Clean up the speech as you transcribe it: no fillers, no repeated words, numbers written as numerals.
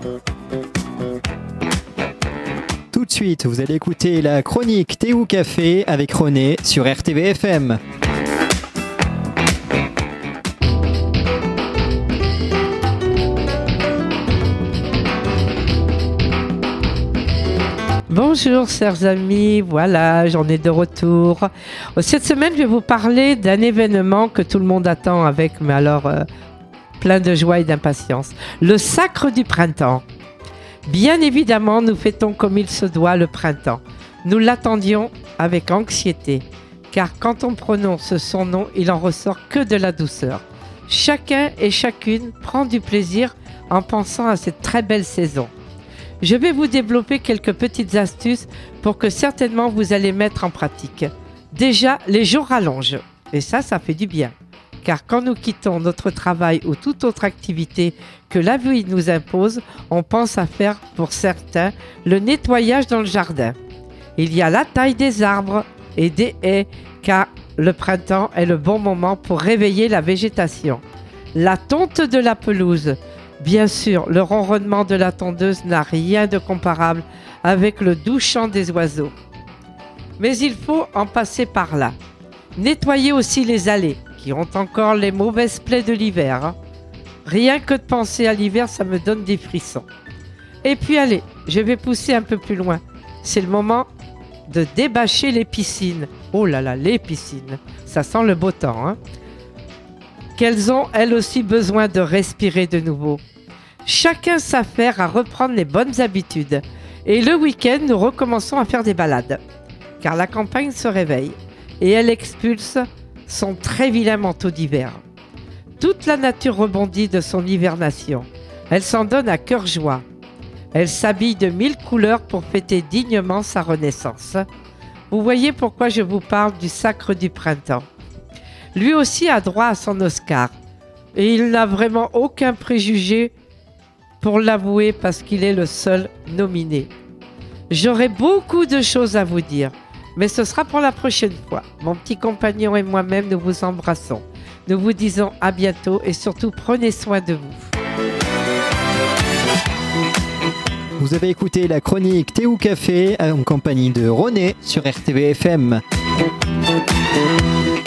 Tout de suite, vous allez écouter la chronique Thé ou Café avec René sur RTVFM. Bonjour chers amis, voilà, j'en ai de retour. Cette semaine, je vais vous parler d'un événement que tout le monde attend avec, plein de joie et d'impatience. Le sacre du printemps. Bien évidemment, nous fêtons comme il se doit le printemps. Nous l'attendions avec anxiété, car quand on prononce son nom, il en ressort que de la douceur. Chacun et chacune prend du plaisir en pensant à cette très belle saison. Je vais vous développer quelques petites astuces pour que certainement vous allez mettre en pratique. Déjà, les jours rallongent. Et ça fait du bien. Car quand nous quittons notre travail ou toute autre activité que la vie nous impose, on pense à faire, pour certains, le nettoyage dans le jardin. Il y a la taille des arbres et des haies, car le printemps est le bon moment pour réveiller la végétation. La tonte de la pelouse. Bien sûr, le ronronnement de la tondeuse n'a rien de comparable avec le doux chant des oiseaux. Mais il faut en passer par là. Nettoyer aussi les allées, qui ont encore les mauvaises plaies de l'hiver. Rien que de penser à l'hiver, ça me donne des frissons. Et puis allez, je vais pousser un peu plus loin. C'est le moment de débâcher les piscines. Oh là là, les piscines, ça sent le beau temps, hein. Qu'elles ont elles aussi besoin de respirer de nouveau. Chacun s'affaire à reprendre les bonnes habitudes. Et le week-end, nous recommençons à faire des balades. Car la campagne se réveille et elle expulse son très vilain manteau d'hiver. Toute la nature rebondit de son hibernation. Elle s'en donne à cœur joie. Elle s'habille de 1000 couleurs pour fêter dignement sa renaissance. Vous voyez pourquoi je vous parle du sacre du printemps. Lui aussi a droit à son Oscar. Et il n'a vraiment aucun préjugé pour l'avouer parce qu'il est le seul nominé. J'aurai beaucoup de choses à vous dire, mais ce sera pour la prochaine fois. Mon petit compagnon et moi-même, nous vous embrassons. Nous vous disons à bientôt et surtout prenez soin de vous. Vous avez écouté la chronique Thé ou Café en compagnie de René sur RTVFM.